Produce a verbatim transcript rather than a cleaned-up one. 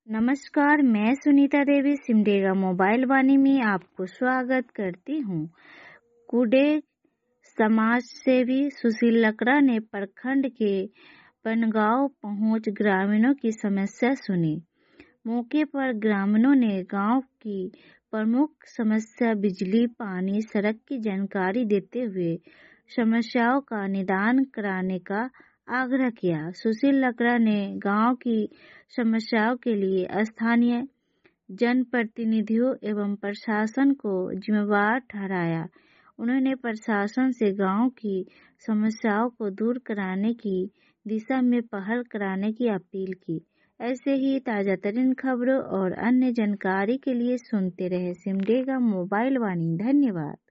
नमस्कार, मैं सुनीता देवी सिमडेगा मोबाइल वाणी में आपको स्वागत करती हूँ। कुडे समाज सेवी सुशील लकड़ा ने प्रखंड के बनगांव पहुंच ग्रामीणों की समस्या सुनी। मौके पर ग्रामीणों ने गांव की प्रमुख समस्या बिजली, पानी, सड़क की जानकारी देते हुए समस्याओं का निदान कराने का आग्रह किया। सुशील लकड़ा ने गांव की समस्याओं के लिए स्थानीय जनप्रतिनिधियों एवं प्रशासन को जिम्मेवार ठहराया। उन्होंने प्रशासन से गांव की समस्याओं को दूर कराने की दिशा में पहल कराने की अपील की। ऐसे ही ताजा तरीन खबरों और अन्य जानकारी के लिए सुनते रहे सिमडेगा मोबाइल वाणी। धन्यवाद।